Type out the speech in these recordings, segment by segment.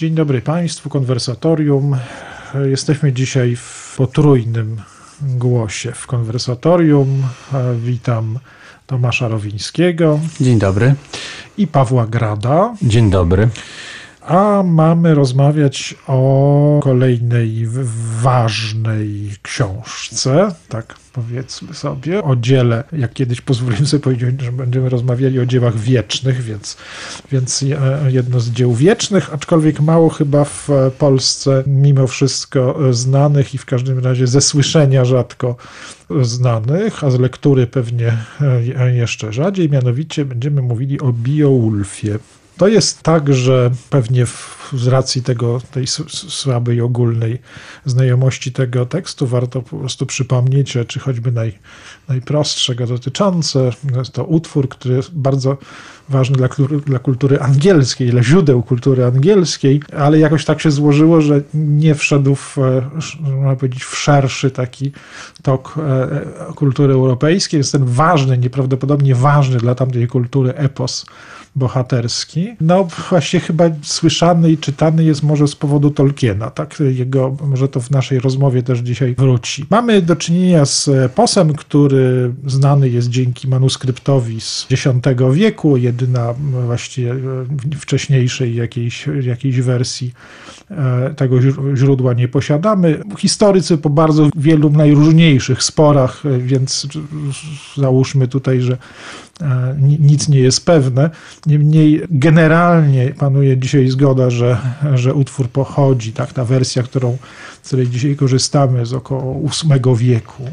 Dzień dobry Państwu, Konwersatorium. Jesteśmy dzisiaj w potrójnym głosie w Konwersatorium. Witam Tomasza Rowińskiego. Dzień dobry. I Pawła Grada. Dzień dobry. A mamy rozmawiać o kolejnej ważnej książce, tak powiedzmy sobie, o dziele, jak kiedyś pozwoliłem sobie powiedzieć, że będziemy rozmawiali o dziełach wiecznych, więc jedno z dzieł wiecznych, aczkolwiek mało chyba w Polsce mimo wszystko znanych i w każdym razie ze słyszenia rzadko znanych, a z lektury pewnie jeszcze rzadziej, mianowicie będziemy mówili o Beowulfie. To jest tak, że pewnie z racji tej słabej ogólnej znajomości tego tekstu warto po prostu przypomnieć rzeczy choćby najprostsze go dotyczące. Jest to utwór, który jest bardzo ważny dla kultury angielskiej, dla źródeł kultury angielskiej, ale jakoś tak się złożyło, że nie wszedł można powiedzieć, w szerszy taki tok kultury europejskiej. Jest ten ważny, nieprawdopodobnie ważny dla tamtej kultury epos bohaterski. No właśnie chyba słyszany i czytany jest może z powodu Tolkiena, tak? Może to w naszej rozmowie też dzisiaj wróci. Mamy do czynienia z eposem, który znany jest dzięki manuskryptowi z X wieku, jedyna właściwie wcześniejszej jakiejś wersji tego źródła nie posiadamy. Historycy po bardzo wielu najróżniejszych sporach, więc załóżmy tutaj, że nic nie jest pewne. Niemniej generalnie panuje dzisiaj zgoda, że utwór pochodzi, tak, ta wersja, z której dzisiaj korzystamy, z około VIII wieku.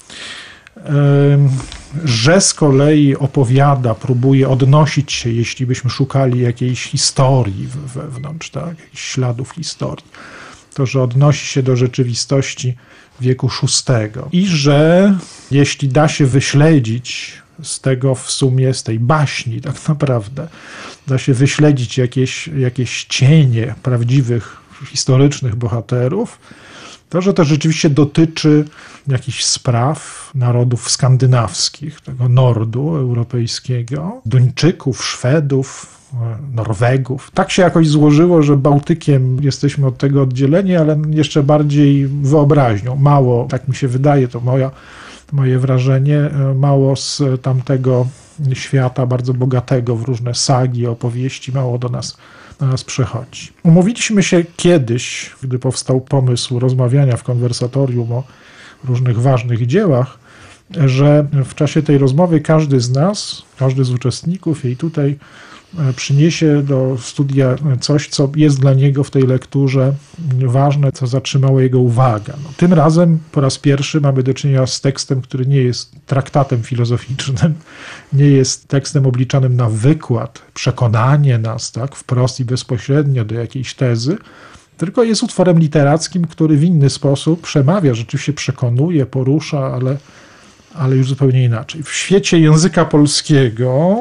Że z kolei próbuje odnosić się, jeśli byśmy szukali jakiejś historii wewnątrz, tak, jakichś śladów historii, to że odnosi się do rzeczywistości wieku VI i że jeśli da się wyśledzić z tego w sumie, z tej baśni tak naprawdę, da się wyśledzić jakieś cienie prawdziwych, historycznych bohaterów, to, że to rzeczywiście dotyczy jakichś spraw narodów skandynawskich, tego Nordu europejskiego, Duńczyków, Szwedów, Norwegów. Tak się jakoś złożyło, że Bałtykiem jesteśmy od tego oddzieleni, ale jeszcze bardziej wyobraźnią. Mało, tak mi się wydaje, to moje wrażenie, mało z tamtego świata bardzo bogatego w różne sagi, opowieści, mało do nas przechodzi. Umówiliśmy się kiedyś, gdy powstał pomysł rozmawiania w Konwersatorium o różnych ważnych dziełach, że w czasie tej rozmowy każdy z uczestników jej tutaj przyniesie do studia coś, co jest dla niego w tej lekturze ważne, co zatrzymało jego uwagę. Tym razem po raz pierwszy mamy do czynienia z tekstem, który nie jest traktatem filozoficznym, nie jest tekstem obliczanym na wykład, przekonanie nas, tak, wprost i bezpośrednio do jakiejś tezy, tylko jest utworem literackim, który w inny sposób przemawia, rzeczywiście przekonuje, porusza, ale już zupełnie inaczej. W świecie języka polskiego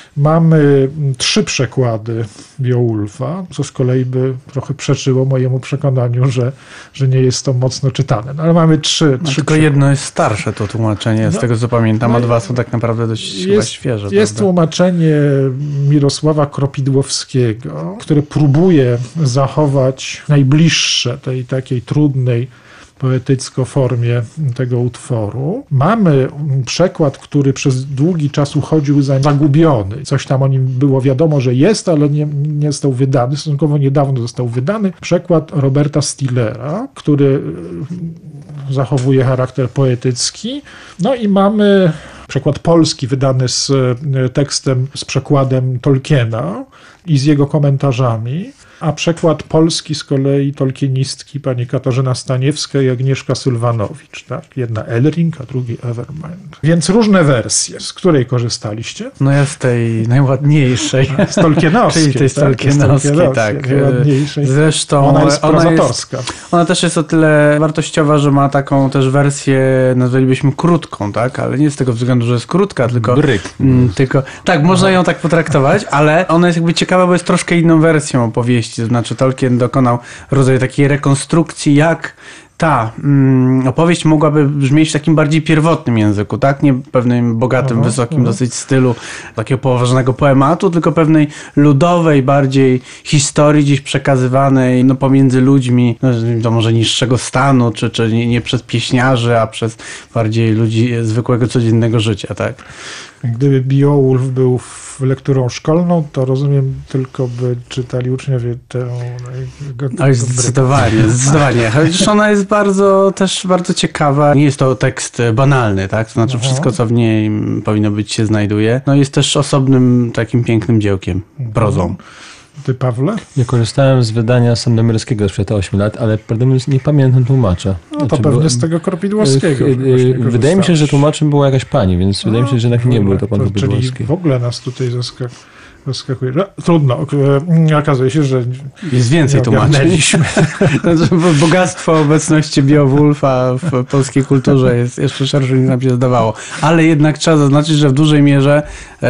mamy 3 przekłady Beowulfa, co z kolei by trochę przeczyło mojemu przekonaniu, że nie jest to mocno czytane. No, ale mamy 3 tylko jedno jest starsze to tłumaczenie, z tego co pamiętam, a 2 są tak naprawdę dość świeże. Jest tłumaczenie Mirosława Kropidłowskiego, które próbuje zachować najbliższe tej takiej trudnej poetycko formie tego utworu. Mamy przekład, który przez długi czas uchodził za zagubiony. Coś tam o nim było wiadomo, że jest, ale nie został wydany. Stosunkowo niedawno został wydany. Przekład Roberta Stillera, który zachowuje charakter poetycki. No i mamy przekład polski wydany z tekstem, z przekładem Tolkiena i z jego komentarzami. A przekład polski z kolei tolkienistki pani Katarzyna Staniewska i Agnieszka Sylwanowicz. Tak? Jedna Elring, a drugi Evermind. Więc różne wersje. Z której korzystaliście? No ja z tej najładniejszej. Z tolkienowskiej. Czyli tej tolkienowskiej, tak. Zresztą ona jest prozatorska. Ona też jest o tyle wartościowa, że ma taką też wersję, nazwalibyśmy krótką, tak? Ale nie z tego względu, że jest krótka, tylko tak, można ją tak potraktować, ale ona jest jakby ciekawa, bo jest troszkę inną wersją opowieści opowieści. To znaczy Tolkien dokonał rodzaju takiej rekonstrukcji, jak ta opowieść mogłaby brzmieć w takim bardziej pierwotnym języku, tak? Nie pewnym bogatym, wysokim dosyć stylu takiego poważnego poematu, tylko pewnej ludowej bardziej historii gdzieś przekazywanej pomiędzy ludźmi, to może niższego stanu, czy nie przez pieśniarzy, a przez bardziej ludzi zwykłego, codziennego życia, tak? Gdyby Beowulf był lekturą szkolną, to rozumiem, tylko by czytali uczniowie tę... Zdecydowanie. Chociaż ona jest też bardzo ciekawa. Nie jest to tekst banalny, tak? To znaczy wszystko, co w niej powinno być, się znajduje. Jest też osobnym takim pięknym dziełkiem, prozą. Ty, Pawle? Ja korzystałem z wydania Sandomierskiego sprzed 8 lat, ale prawdę mówiąc nie pamiętam tłumacza. To pewnie z tego Korpidłowskiego. Wydaje mi się, że tłumaczem była jakaś pani, więc wydaje mi się, że nie był to pan Korpidłowski. Czyli w ogóle nas tutaj zaskakuje. Trudno. Okazuje się, że jest więcej tłumaczeń. Bogactwo obecności Beowulfa w polskiej kulturze jest jeszcze szersze niż nam się zdawało. Ale jednak trzeba zaznaczyć, że w dużej mierze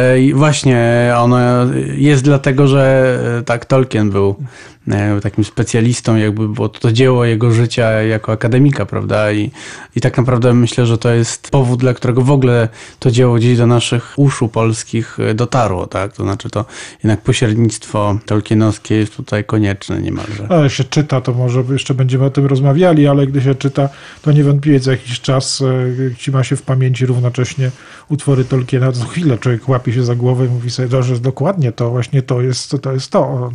właśnie ono jest dlatego, że tak Tolkien był takim specjalistą, jakby było to dzieło jego życia jako akademika, prawda? I tak naprawdę myślę, że to jest powód, dla którego w ogóle to dzieło gdzieś do naszych uszu polskich dotarło, tak? To znaczy to jednak pośrednictwo tolkienowskie jest tutaj konieczne niemalże. Ale się czyta, to może jeszcze będziemy o tym rozmawiali, ale gdy się czyta, to niewątpliwie za jakiś czas trzyma się w pamięci równocześnie utwory Tolkiena. Co chwilę człowiek łapie się za głowę i mówi sobie, że dokładnie to właśnie to jest to,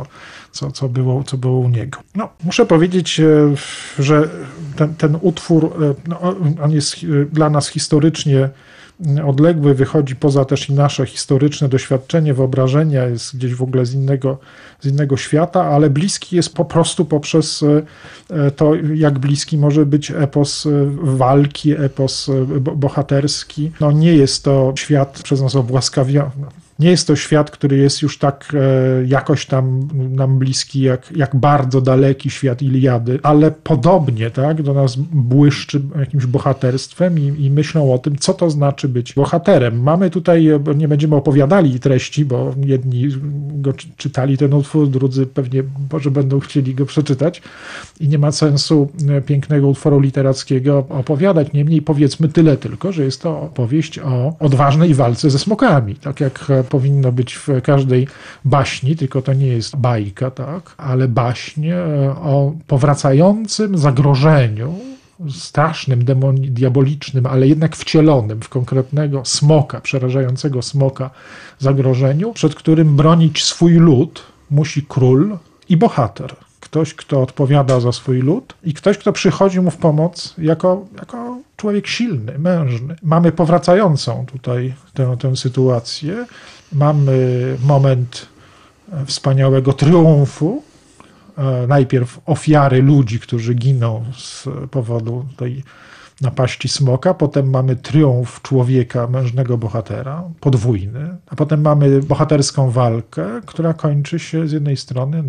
co było u niego. Muszę powiedzieć, że ten utwór, on jest dla nas historycznie odległy, wychodzi poza też i nasze historyczne doświadczenie, wyobrażenia, jest gdzieś w ogóle z innego świata, ale bliski jest po prostu poprzez to, jak bliski może być epos walki, epos bohaterski. Nie jest to świat przez nas obłaskawiony. Nie jest to świat, który jest już tak jakoś tam nam bliski, jak bardzo daleki świat Iliady, ale podobnie tak, do nas błyszczy jakimś bohaterstwem i myślą o tym, co to znaczy być bohaterem. Mamy tutaj, nie będziemy opowiadali treści, bo jedni go czytali ten utwór, drudzy pewnie może będą chcieli go przeczytać i nie ma sensu pięknego utworu literackiego opowiadać. Niemniej powiedzmy tyle tylko, że jest to opowieść o odważnej walce ze smokami, tak jak powinno być w każdej baśni, tylko to nie jest bajka, tak, ale baśń o powracającym zagrożeniu, strasznym, diabolicznym, ale jednak wcielonym w konkretnego smoka, przerażającego smoka zagrożeniu, przed którym bronić swój lud musi król i bohater. Ktoś, kto odpowiada za swój lud i ktoś, kto przychodzi mu w pomoc jako człowiek silny, mężny. Mamy powracającą tutaj tę sytuację. Mamy moment wspaniałego triumfu. Najpierw ofiary ludzi, którzy giną z powodu tej napaści smoka. Potem mamy triumf człowieka, mężnego bohatera, podwójny. A potem mamy bohaterską walkę, która kończy się z jednej strony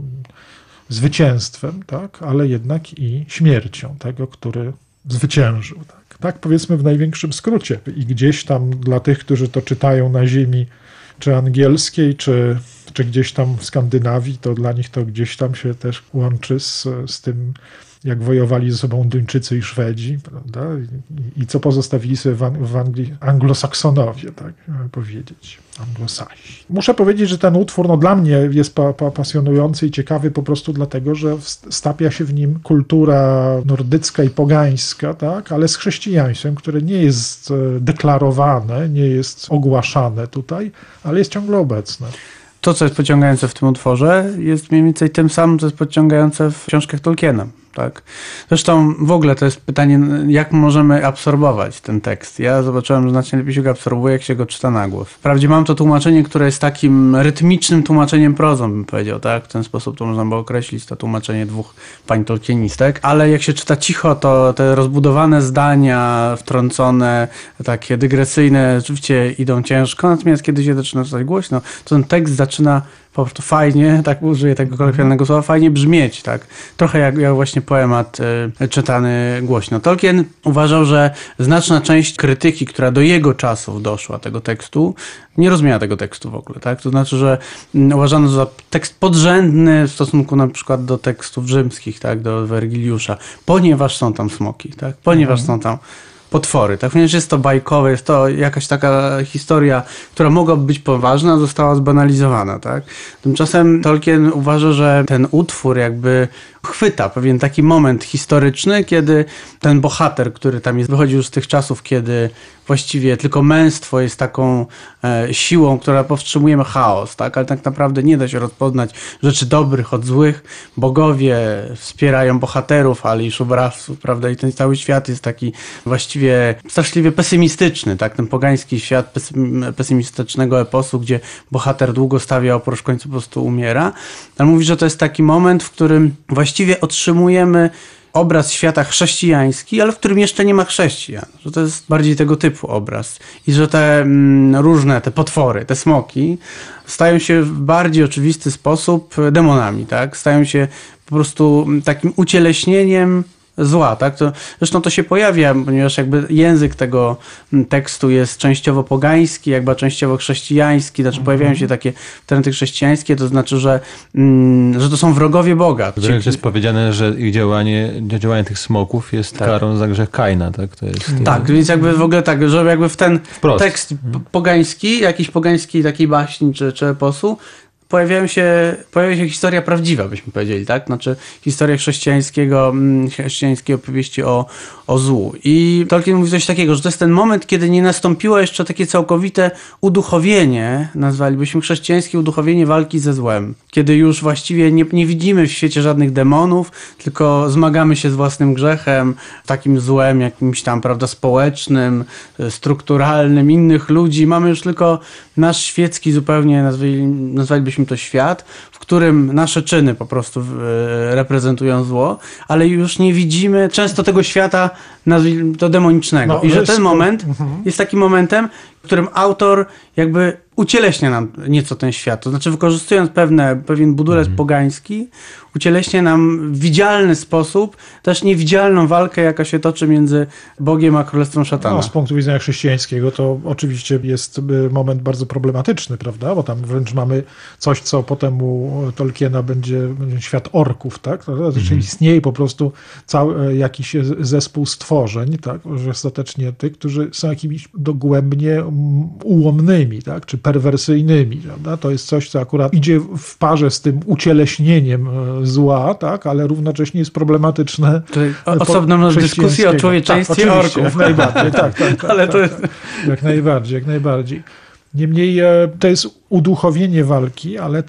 zwycięstwem, tak, ale jednak i śmiercią tego, który zwyciężył. Tak powiedzmy w największym skrócie. I gdzieś tam dla tych, którzy to czytają na ziemi czy angielskiej, czy gdzieś tam w Skandynawii, to dla nich to gdzieś tam się też łączy z tym, jak wojowali ze sobą Duńczycy i Szwedzi, prawda? I co pozostawili sobie w Anglii anglosaksonowie, tak powiedzieć, anglosasi. Muszę powiedzieć, że ten utwór dla mnie jest pasjonujący i ciekawy po prostu dlatego, że stapia się w nim kultura nordycka i pogańska, tak? Ale z chrześcijaństwem, które nie jest deklarowane, nie jest ogłaszane tutaj, ale jest ciągle obecne. To, co jest pociągające w tym utworze, jest mniej więcej tym samym, co jest pociągające w książkach Tolkiena. Tak? Zresztą w ogóle to jest pytanie, jak możemy absorbować ten tekst. Ja zobaczyłem, że znacznie lepiej się go absorbuje, jak się go czyta na głos. Wprawdzie mam to tłumaczenie, które jest takim rytmicznym tłumaczeniem prozą, bym powiedział. Tak? W ten sposób to można było określić, to tłumaczenie dwóch pań tolkienistek. Ale jak się czyta cicho, to te rozbudowane zdania, wtrącone, takie dygresyjne, rzeczywiście idą ciężko. Natomiast kiedy się zaczyna czytać głośno, to ten tekst zaczyna po prostu fajnie, tak użyję tego kolokwialnego słowa, fajnie brzmieć, tak? Trochę jak właśnie poemat czytany głośno. Tolkien uważał, że znaczna część krytyki, która do jego czasów doszła tego tekstu, nie rozumiała tego tekstu w ogóle, tak? To znaczy, że uważano za tekst podrzędny w stosunku na przykład do tekstów rzymskich, tak? Do Wergiliusza, ponieważ są tam smoki, tak? Ponieważ są tam potwory, tak? Ponieważ jest to bajkowe, jest to jakaś taka historia, która mogłaby być poważna, została zbanalizowana, tak? Tymczasem Tolkien uważa, że ten utwór jakby chwyta pewien taki moment historyczny, kiedy ten bohater, który tam jest, wychodził z tych czasów, kiedy właściwie tylko męstwo jest taką siłą, która powstrzymuje chaos, tak? Ale tak naprawdę nie da się rozpoznać rzeczy dobrych od złych. Bogowie wspierają bohaterów, ale i szubrawców, prawda? I ten cały świat jest taki właściwie straszliwie pesymistyczny, tak? Ten pogański świat pesymistycznego eposu, gdzie bohater długo stawia opór, w końcu po prostu umiera. Ale mówi, że to jest taki moment, w którym właściwie otrzymujemy obraz świata chrześcijański, ale w którym jeszcze nie ma chrześcijan. Że to jest bardziej tego typu obraz. I że te różne, te potwory, te smoki stają się w bardziej oczywisty sposób demonami, tak? Stają się po prostu takim ucieleśnieniem zła, tak? Zresztą to się pojawia, ponieważ jakby język tego tekstu jest częściowo pogański, jakby częściowo chrześcijański, znaczy pojawiają się takie trendy chrześcijańskie, to znaczy, że to są wrogowie Boga. Wręcz jest powiedziane, że ich działanie tych smoków jest karą za grzech Kaina, tak? To jest, tak, więc jakby w ogóle tak, że jakby w ten tekst pogański, jakiejś pogańskiej takiej baśni czy eposu, pojawia się historia prawdziwa, byśmy powiedzieli, tak? Znaczy historia chrześcijańskiej opowieści o złu. I Tolkien mówi coś takiego, że to jest ten moment, kiedy nie nastąpiło jeszcze takie całkowite uduchowienie, nazwalibyśmy chrześcijańskie uduchowienie walki ze złem. Kiedy już właściwie nie widzimy w świecie żadnych demonów, tylko zmagamy się z własnym grzechem, takim złem jakimś tam, prawda, społecznym, strukturalnym, innych ludzi. Mamy już tylko nasz świecki zupełnie, nazwalibyśmy to świat, w którym nasze czyny po prostu reprezentują zło, ale już nie widzimy często tego świata, nazwijmy to demonicznego. No, i że ten moment jest takim momentem, w którym autor jakby ucieleśnia nam nieco ten świat. To znaczy wykorzystując pewien budulec pogański, ucieleśnia nam w widzialny sposób też niewidzialną walkę, jaka się toczy między Bogiem a Królestwem Szatana. No, z punktu widzenia chrześcijańskiego to oczywiście jest moment bardzo problematyczny, prawda? Bo tam wręcz mamy coś, co potem u Tolkiena będzie świat orków, tak? Znaczy istnieje po prostu cały jakiś zespół stworzeń, tak? Że ostatecznie tych, którzy są jakimiś dogłębnie ułomnymi, tak? Czy perwersyjnymi, prawda? To jest coś, co akurat idzie w parze z tym ucieleśnieniem zła, tak? Ale równocześnie jest problematyczne. Osobną dyskusję o człowieczeństwie tak, orków. Jak najbardziej, tak. Ale to jest... Jak najbardziej. Niemniej to jest uduchowienie walki, ale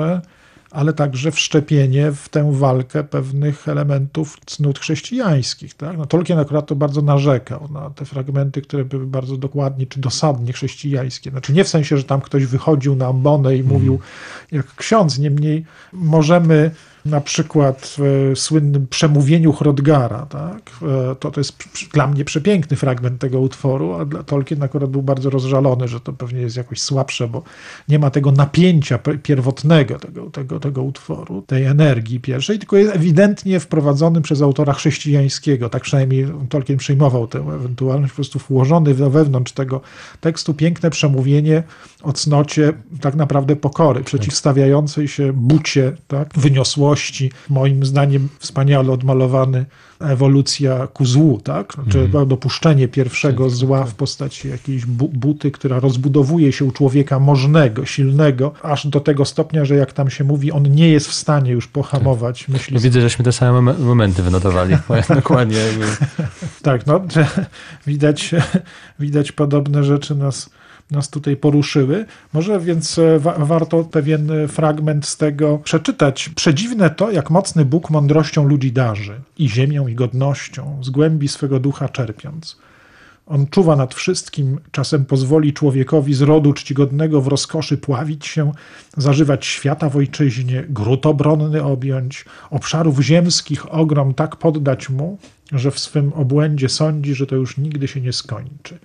także wszczepienie w tę walkę pewnych elementów cnót chrześcijańskich. Tak? No, Tolkien akurat to bardzo narzekał na te fragmenty, które były bardzo dokładnie czy dosadnie chrześcijańskie. Znaczy nie w sensie, że tam ktoś wychodził na ambonę i mówił jak ksiądz, niemniej możemy na przykład w słynnym przemówieniu Hrothgara, tak? To jest dla mnie przepiękny fragment tego utworu, a dla Tolkien akurat był bardzo rozżalony, że to pewnie jest jakoś słabsze, bo nie ma tego napięcia pierwotnego tego utworu, tej energii pierwszej, tylko jest ewidentnie wprowadzony przez autora chrześcijańskiego. Tak przynajmniej Tolkien przyjmował tę ewentualność, po prostu włożony wewnątrz tego tekstu piękne przemówienie o cnocie tak naprawdę pokory, przeciwstawiającej się bucie, tak? Wyniosłości, moim zdaniem wspaniale odmalowany ewolucja ku złu, tak? Znaczy dopuszczenie pierwszego zła w postaci jakiejś buty, która rozbudowuje się u człowieka możnego, silnego, aż do tego stopnia, że jak tam się mówi, on nie jest w stanie już pohamować myśli. Widzę, żeśmy te same momenty wynotowali. Dokładnie. Tak, no, widać podobne rzeczy nas tutaj poruszyły. Może więc warto pewien fragment z tego przeczytać. Przedziwne to, jak mocny Bóg mądrością ludzi darzy i ziemią, i godnością, z głębi swego ducha czerpiąc. On czuwa nad wszystkim, czasem pozwoli człowiekowi z rodu czcigodnego w rozkoszy pławić się, zażywać świata w ojczyźnie, gród obronny objąć, obszarów ziemskich ogrom tak poddać mu, że w swym obłędzie sądzi, że to już nigdy się nie skończy.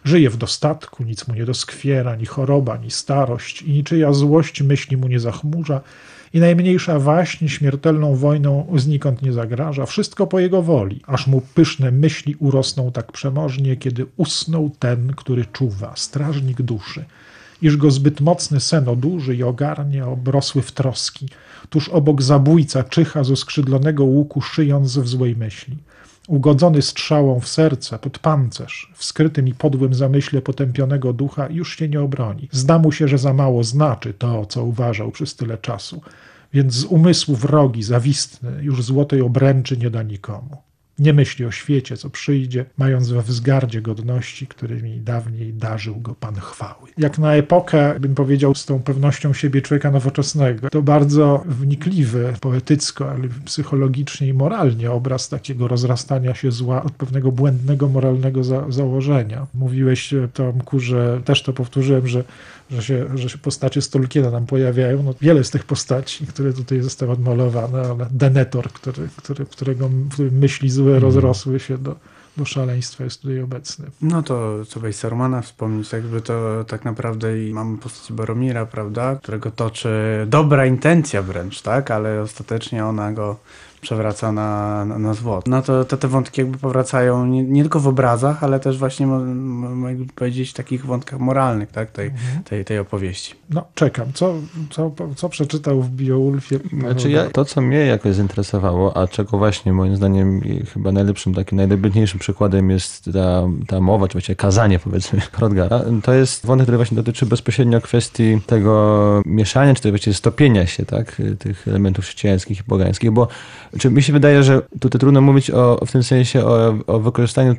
Żyje w dostatku, nic mu nie doskwiera, ni choroba, ni starość i niczyja złość myśli mu nie zachmurza i najmniejsza waśń śmiertelną wojną znikąd nie zagraża. Wszystko po jego woli, aż mu pyszne myśli urosną tak przemożnie, kiedy usnął ten, który czuwa, strażnik duszy, iż go zbyt mocny sen odurzy i ogarnie, obrosły w troski. Tuż obok zabójca czyha z oskrzydlonego łuku, szyjąc w złej myśli. Ugodzony strzałą w serce, pod pancerz, w skrytym i podłym zamyśle potępionego ducha, już się nie obroni. Zda mu się, że za mało znaczy to, co uważał przez tyle czasu, więc z umysłu wrogi, zawistny, już złotej obręczy nie da nikomu. Nie myśli o świecie, co przyjdzie, mając we wzgardzie godności, którymi dawniej darzył go Pan chwały. Jak na epokę, bym powiedział, z tą pewnością siebie człowieka nowoczesnego, to bardzo wnikliwy, poetycko, ale psychologicznie i moralnie obraz takiego rozrastania się zła od pewnego błędnego, moralnego założenia. Mówiłeś, Tomku, że też to powtórzyłem, że się postacie z Tolkiena nam pojawiają. No, wiele z tych postaci, które tutaj zostały odmalowane, ale Denethor, którego myśli złe rozrosły się do szaleństwa, jest tutaj obecny. No to trzeba i Sarumana wspomnieć, jakby to tak naprawdę i mamy postać Boromira, prawda, którego toczy dobra intencja wręcz, tak, ale ostatecznie ona go przewraca na zło. No to te wątki jakby powracają nie tylko w obrazach, ale też właśnie, jakby powiedzieć, w takich wątkach moralnych, tak, tej opowieści. No, czekam. Co przeczytał w Beowulfie? Znaczy to, co mnie jakoś zainteresowało, a czego właśnie moim zdaniem chyba najlepszym, takim najwybitniejszym przykładem jest ta mowa, czy właściwie kazanie, powiedzmy, Hrothgara, to jest wątek, który właśnie dotyczy bezpośrednio kwestii tego mieszania, czy też właściwie stopienia się, tak, tych elementów chrześcijańskich i pogańskich, bo mi się wydaje, że tutaj trudno mówić w tym sensie o wykorzystaniu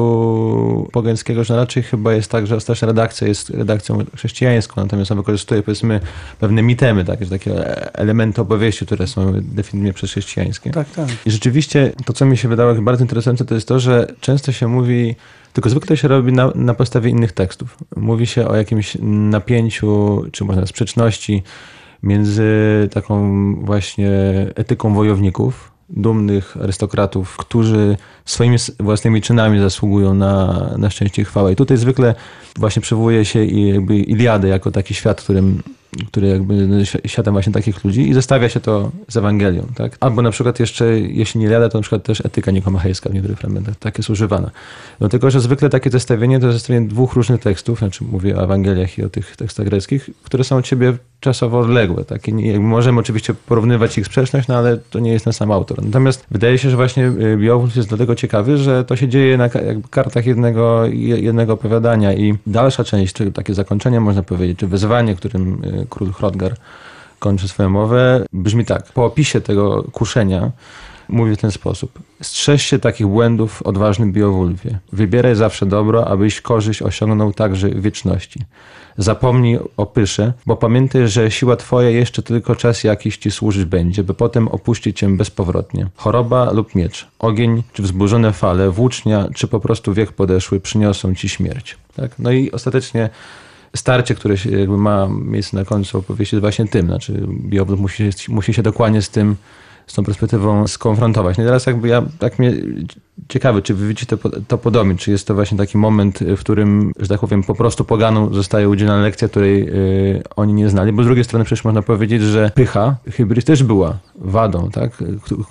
tekstu pogańskiego, że raczej chyba jest tak, że ostateczna redakcja jest redakcją chrześcijańską, natomiast on wykorzystuje, powiedzmy, pewne mitemy, tak, takie elementy opowieści, które są definitywnie przechrześcijańskie. Tak. I rzeczywiście to, co mi się wydało bardzo interesujące, to jest to, że często się mówi, tylko zwykle to się robi na podstawie innych tekstów. Mówi się o jakimś napięciu, czy może sprzeczności między taką właśnie etyką wojowników, dumnych arystokratów, którzy swoimi własnymi czynami zasługują na szczęście i chwałę. I tutaj zwykle właśnie przywołuje się jakby Iliadę jako taki świat, który jakby światem właśnie takich ludzi i zestawia się to z Ewangelią, tak? Albo na przykład jeszcze, jeśli nie Iliada, to na przykład też etyka nikomachejska w niektórych fragmentach, tak jest używana. Dlatego, że zwykle takie zestawienie to jest zestawienie dwóch różnych tekstów, znaczy mówię o Ewangeliach i o tych tekstach greckich, które są od siebie czasowo odległe. Tak? Możemy oczywiście porównywać ich sprzeczność, no ale to nie jest ten sam autor. Natomiast wydaje się, że właśnie Beowulf jest dlatego ciekawy, że to się dzieje na jakby kartach jednego opowiadania i dalsza część, czy takie zakończenie można powiedzieć, czy wezwanie, którym król Hrothgar kończy swoją mowę, brzmi tak. Po opisie tego kuszenia mówi w ten sposób. Strzeż się takich błędów, odważny Beowulfie. Wybieraj zawsze dobro, abyś korzyść osiągnął także w wieczności. Zapomnij o pysze, bo pamiętaj, że siła twoja jeszcze tylko czas jakiś ci służyć będzie, by potem opuścić cię bezpowrotnie. Choroba lub miecz, ogień czy wzburzone fale, włócznia czy po prostu wiek podeszły przyniosą ci śmierć. Tak? No i ostatecznie starcie, które się jakby ma miejsce na końcu opowieści, jest właśnie tym. Znaczy Beowulf musi się dokładnie z tą perspektywą skonfrontować. No i teraz jakby tak mnie ciekawe, czy wy widzicie to podobnie, czy jest to właśnie taki moment, w którym, że tak powiem, po prostu poganom zostaje udzielona lekcja, której oni nie znali, bo z drugiej strony przecież można powiedzieć, że pycha, hybryz też była wadą, tak,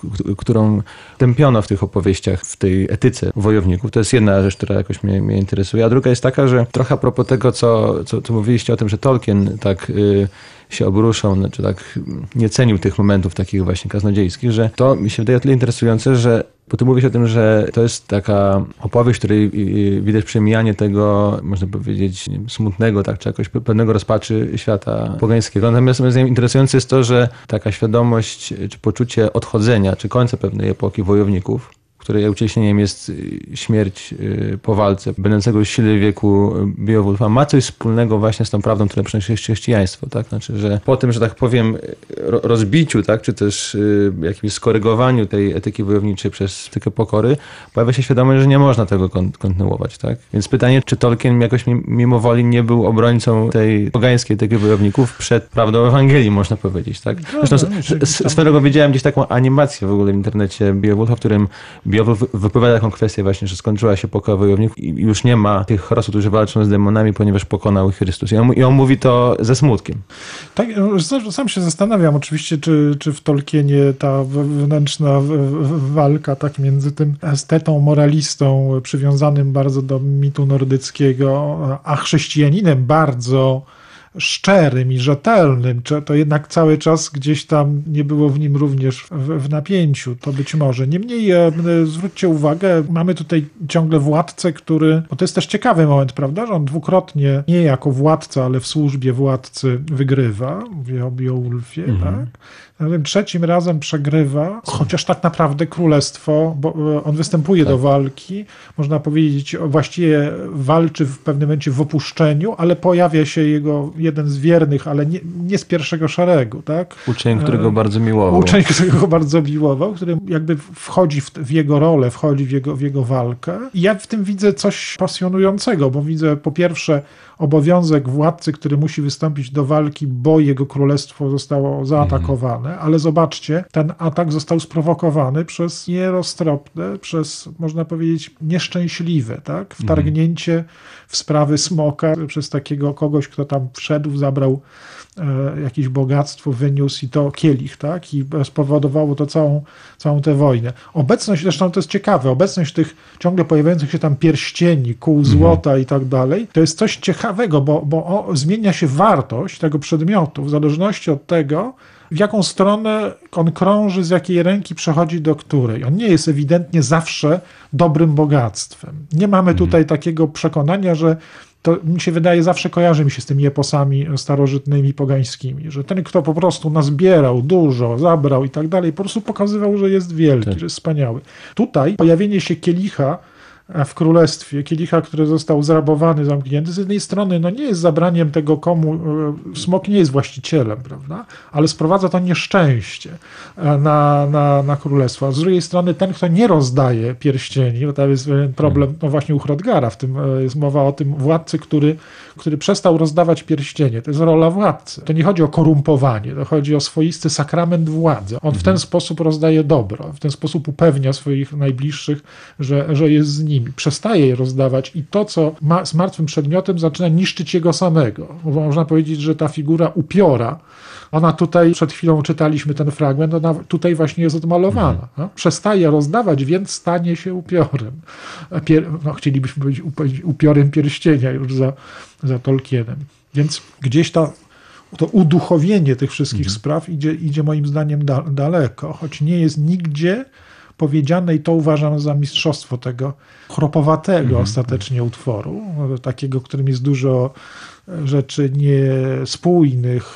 którą tępiono w tych opowieściach, w tej etyce wojowników. To jest jedna rzecz, która jakoś mnie interesuje, a druga jest taka, że trochę a propos tego, co mówiliście o tym, że Tolkien tak się obruszał, znaczy tak nie cenił tych momentów takich właśnie kaznodziejskich, że to mi się wydaje o tyle interesujące, że bo tu mówisz o tym, że to jest taka opowieść, w której widać przemijanie tego, można powiedzieć, smutnego, tak, czy jakoś pewnego rozpaczy świata pogańskiego. Natomiast moim zdaniem interesujące jest to, że taka świadomość, czy poczucie odchodzenia, czy końca pewnej epoki wojowników, której ucieleśnieniem jest śmierć po walce, będącego w sile wieku Beowulfa, ma coś wspólnego właśnie z tą prawdą, która przynosi chrześcijaństwo, tak? Znaczy, że po tym, że tak powiem, rozbiciu, tak? Czy też jakimś skorygowaniu tej etyki wojowniczej przez etykę pokory, pojawia się świadomość, że nie można tego kontynuować, tak? Więc pytanie, czy Tolkien jakoś mimo woli nie był obrońcą tej pogańskiej etyki wojowników przed prawdą Ewangelii, można powiedzieć, tak? Zresztą swego widziałem gdzieś taką animację w ogóle w internecie Beowulfa, w którym Beowulf wypowiada taką kwestię właśnie, że skończyła się epoka wojowników i już nie ma tych herosów, którzy walczą z demonami, ponieważ pokonał ich Chrystus. I on mówi to ze smutkiem. Tak, sam się zastanawiam oczywiście, czy w Tolkienie ta wewnętrzna walka tak między tym estetą, moralistą przywiązanym bardzo do mitu nordyckiego, a chrześcijaninem bardzo szczerym i rzetelnym, czy to jednak cały czas gdzieś tam nie było w nim również w napięciu, to być może. Niemniej zwróćcie uwagę, mamy tutaj ciągle władcę, który, bo to jest też ciekawy moment, prawda, że on dwukrotnie, nie jako władca, ale w służbie władcy wygrywa, mówię o Beowulfie, tak? Trzecim razem przegrywa, chociaż tak naprawdę królestwo, bo on występuje do walki, można powiedzieć, właściwie walczy w pewnym momencie w opuszczeniu, ale pojawia się jego jeden z wiernych, ale nie z pierwszego szeregu, tak? Uczeń, którego bardzo miłował. Uczeń, którego bardzo miłował, który jakby wchodzi w jego rolę, wchodzi w jego walkę. I ja w tym widzę coś pasjonującego, bo widzę po pierwsze obowiązek władcy, który musi wystąpić do walki, bo jego królestwo zostało zaatakowane, ale zobaczcie, ten atak został sprowokowany przez nieroztropne, przez, można powiedzieć, nieszczęśliwe, tak? Wtargnięcie w sprawy smoka przez takiego kogoś, kto tam wszedł, zabrał jakieś bogactwo, wyniósł i to kielich, tak? I spowodowało to całą tę wojnę. Obecność, zresztą to jest ciekawe, obecność tych ciągle pojawiających się tam pierścieni, kół złota i tak dalej, to jest coś ciekawego, bo zmienia się wartość tego przedmiotu w zależności od tego, w jaką stronę on krąży, z jakiej ręki przechodzi do której. On nie jest ewidentnie zawsze dobrym bogactwem. Nie mamy tutaj takiego przekonania, że to mi się wydaje, zawsze kojarzy mi się z tymi eposami starożytnymi, pogańskimi, że ten, kto po prostu nazbierał dużo, zabrał i tak dalej, po prostu pokazywał, że jest wielki, że jest wspaniały. Tutaj pojawienie się kielicha w królestwie, kielicha, który został zrabowany, zamknięty, z jednej strony no nie jest zabraniem tego, komu smok nie jest właścicielem, prawda, ale sprowadza to nieszczęście na królestwo. A z drugiej strony ten, kto nie rozdaje pierścieni, bo tam jest problem, no właśnie u Hrothgara, w tym jest mowa o tym władcy, który przestał rozdawać pierścienie. To jest rola władcy. To nie chodzi o korumpowanie, to chodzi o swoisty sakrament władzy. On w ten sposób rozdaje dobro, w ten sposób upewnia swoich najbliższych, że jest z nimi. Przestaje je rozdawać i to, co ma z martwym przedmiotem, zaczyna niszczyć jego samego. Można powiedzieć, że ta figura upiora, ona tutaj, przed chwilą czytaliśmy ten fragment, ona tutaj właśnie jest odmalowana. No? Przestaje rozdawać, więc stanie się upiorem. Chcielibyśmy powiedzieć upiorem pierścienia już za Tolkienem. Więc gdzieś to uduchowienie tych wszystkich spraw idzie moim zdaniem daleko, choć nie jest nigdzie powiedziane i to uważam za mistrzostwo tego chropowatego ostatecznie utworu, takiego, którym jest dużo rzeczy niespójnych,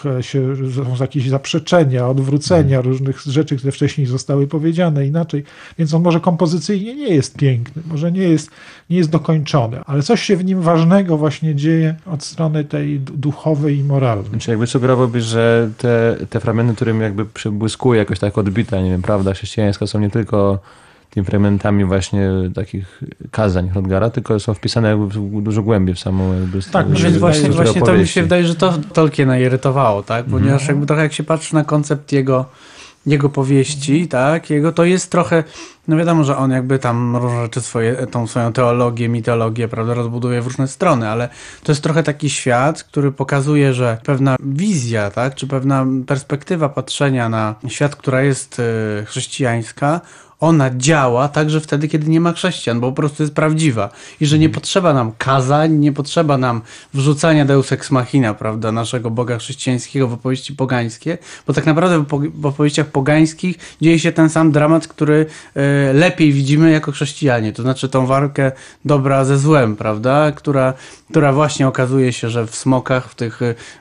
są jakieś zaprzeczenia, odwrócenia różnych rzeczy, które wcześniej zostały powiedziane inaczej, więc on może kompozycyjnie nie jest piękny, może nie jest dokończony, ale coś się w nim ważnego właśnie dzieje od strony tej duchowej i moralnej. Znaczy jakby sugerowałbyś, że te fragmenty, którym jakby przebłyskuje jakoś tak odbita, nie wiem, prawda chrześcijańska, są nie tylko tymi fragmentami właśnie takich kazań Hrothgara, tylko są wpisane jakby dużo głębiej w samą jakby tak, więc właśnie to mi się wydaje, że to Tolkiena irytowało, tak? Ponieważ jakby trochę jak się patrzy na koncept jego powieści, tak? To jest trochę, no wiadomo, że on jakby tam różne rzeczy tą swoją teologię, mitologię, prawda, rozbuduje w różne strony, ale to jest trochę taki świat, który pokazuje, że pewna wizja, tak? Czy pewna perspektywa patrzenia na świat, która jest chrześcijańska, ona działa także wtedy, kiedy nie ma chrześcijan, bo po prostu jest prawdziwa. I że nie potrzeba nam kazań, nie potrzeba nam wrzucania deus ex machina, prawda, naszego Boga chrześcijańskiego w opowieści pogańskie, bo tak naprawdę w opowieściach pogańskich dzieje się ten sam dramat, który lepiej widzimy jako chrześcijanie. To znaczy tą walkę dobra ze złem, prawda, która właśnie okazuje się, że w smokach, w tych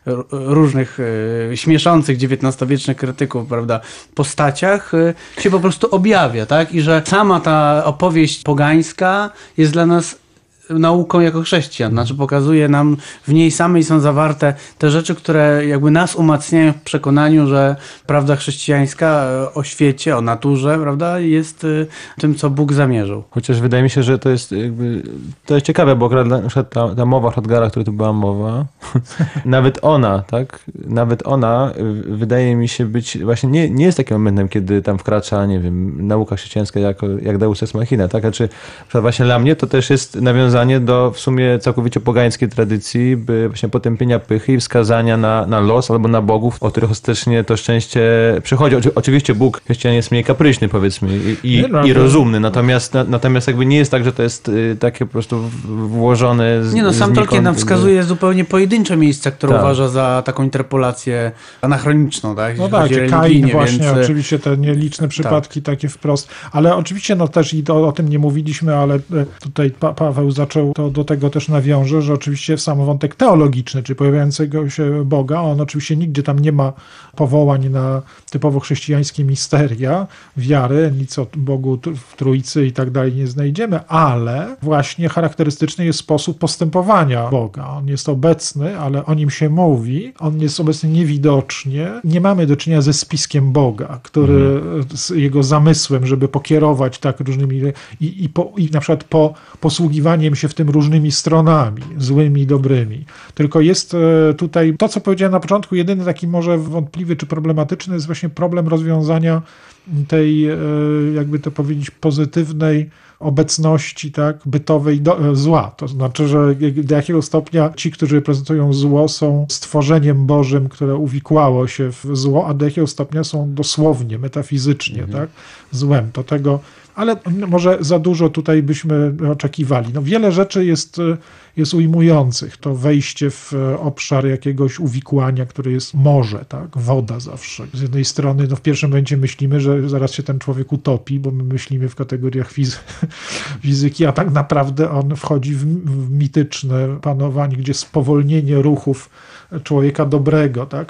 różnych śmieszących XIX-wiecznych krytyków, prawda, postaciach się po prostu objawia. Tak? I że sama ta opowieść pogańska jest dla nas nauką jako chrześcijan. Znaczy pokazuje nam, w niej samej są zawarte te rzeczy, które jakby nas umacniają w przekonaniu, że prawda chrześcijańska o świecie, o naturze, prawda, jest tym, co Bóg zamierzył. Chociaż wydaje mi się, że to jest ciekawe, bo akurat na przykład ta mowa Hrodgara, o której tu była mowa, nawet ona wydaje mi się być właśnie nie jest takim momentem, kiedy tam wkracza, nie wiem, nauka chrześcijańska jak Deus Ex Machina, tak? Znaczy, właśnie dla mnie to też jest nawiązanie do w sumie całkowicie pogańskiej tradycji, by właśnie potępienia pychy i wskazania na los albo na bogów, o których ostatecznie to szczęście przychodzi. Oczywiście Bóg chrześcijan jest mniej kapryśny, powiedzmy, i rozumny, natomiast jakby nie jest tak, że to jest takie po prostu włożone sam Tolkien nam wskazuje zupełnie pojedyncze miejsca, które uważa za taką interpolację anachroniczną, tak? No tak, Kain właśnie, oczywiście te nieliczne przypadki takie wprost, ale oczywiście też i o tym nie mówiliśmy, ale tutaj Paweł zaczął, to do tego też nawiąże, że oczywiście sam wątek teologiczny, czyli pojawiającego się Boga, on oczywiście nigdzie tam nie ma powołań na typowo chrześcijańskie misteria wiary, nic o Bogu w Trójcy i tak dalej nie znajdziemy, ale właśnie charakterystyczny jest sposób postępowania Boga. On jest obecny, ale o nim się mówi, on jest obecny niewidocznie. Nie mamy do czynienia ze spiskiem Boga, który z jego zamysłem, żeby pokierować tak różnymi i na przykład posługiwaniem się w tym różnymi stronami, złymi i dobrymi. Tylko jest tutaj to, co powiedziałem na początku, jedyny taki może wątpliwy czy problematyczny jest właśnie problem rozwiązania tej, jakby to powiedzieć, pozytywnej obecności, tak, bytowej zła. To znaczy, że do jakiego stopnia ci, którzy reprezentują zło, są stworzeniem Bożym, które uwikłało się w zło, a do jakiego stopnia są dosłownie, metafizycznie, tak, złem. To tego, ale może za dużo tutaj byśmy oczekiwali. No, wiele rzeczy jest ujmujących. To wejście w obszar jakiegoś uwikłania, które jest morze, tak? Woda zawsze. Z jednej strony w pierwszym momencie myślimy, że zaraz się ten człowiek utopi, bo my myślimy w kategoriach fizyki, a tak naprawdę on wchodzi w mityczne panowanie, gdzie spowolnienie ruchów człowieka dobrego, tak?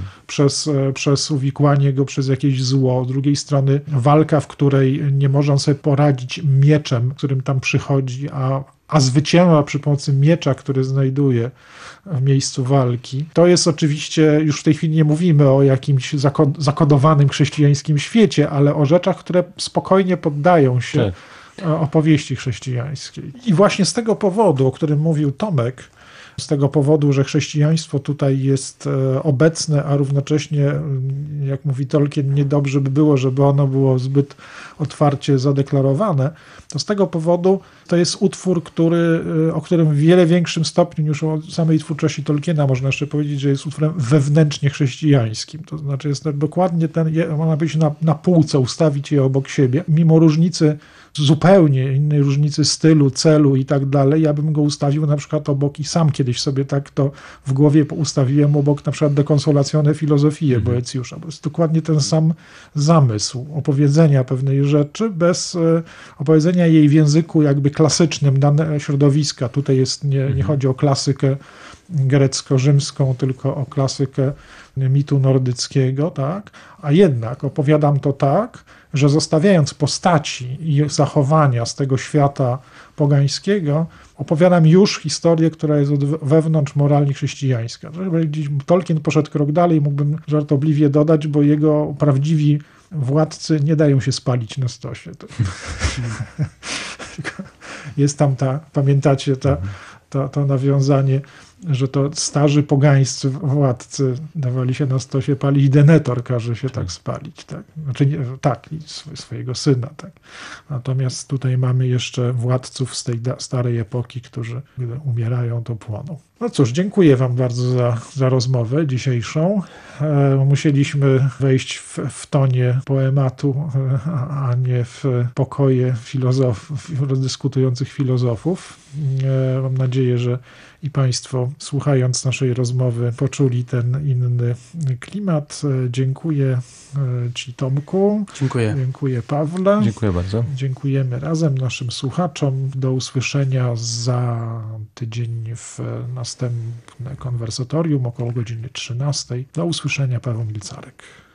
Przez uwikłanie go przez jakieś zło. Z drugiej strony walka, w której nie może on sobie poradzić mieczem, którym tam przychodzi, a zwycięża przy pomocy miecza, który znajduje w miejscu walki. To jest oczywiście, już w tej chwili nie mówimy o jakimś zakodowanym chrześcijańskim świecie, ale o rzeczach, które spokojnie poddają się opowieści chrześcijańskiej. I właśnie z tego powodu, o którym mówił Tomek, z tego powodu, że chrześcijaństwo tutaj jest obecne, a równocześnie, jak mówi Tolkien, niedobrze by było, żeby ono było zbyt otwarcie zadeklarowane, to z tego powodu to jest utwór, o którym w wiele większym stopniu niż o samej twórczości Tolkiena można jeszcze powiedzieć, że jest utworem wewnętrznie chrześcijańskim. To znaczy jest dokładnie można być na półce, ustawić je obok siebie, mimo różnicy, zupełnie innej różnicy stylu, celu i tak dalej, ja bym go ustawił na przykład obok i sam kiedyś sobie tak to w głowie ustawiłem obok na przykład De Consolatione Philosophiae Boecjusza, bo jest dokładnie ten sam zamysł opowiedzenia pewnej rzeczy bez opowiedzenia jej w języku jakby klasycznym danego środowiska. Tutaj nie chodzi o klasykę grecko-rzymską, tylko o klasykę mitu nordyckiego, tak? A jednak opowiadam to tak, że zostawiając postaci i zachowania z tego świata pogańskiego, opowiadam już historię, która jest wewnątrz moralnie chrześcijańska. Tolkien poszedł krok dalej, mógłbym żartobliwie dodać, bo jego prawdziwi władcy nie dają się spalić na stosie. Jest tam pamiętacie to nawiązanie, że to starzy pogańscy władcy dawali się na stosie palić i Denethor każe się tak spalić. Tak? Znaczy, i swojego syna. Tak? Natomiast tutaj mamy jeszcze władców z tej starej epoki, którzy gdy umierają, to płoną. No cóż, dziękuję wam bardzo za rozmowę dzisiejszą. Musieliśmy wejść w tonie poematu, a nie w pokoje dyskutujących filozofów. Mam nadzieję, że i państwo, słuchając naszej rozmowy, poczuli ten inny klimat. Dziękuję ci, Tomku. Dziękuję. Dziękuję, Pawle. Dziękuję bardzo. Dziękujemy razem naszym słuchaczom. Do usłyszenia za tydzień w następne konwersatorium około godziny 13. Do usłyszenia, Paweł Milcarek.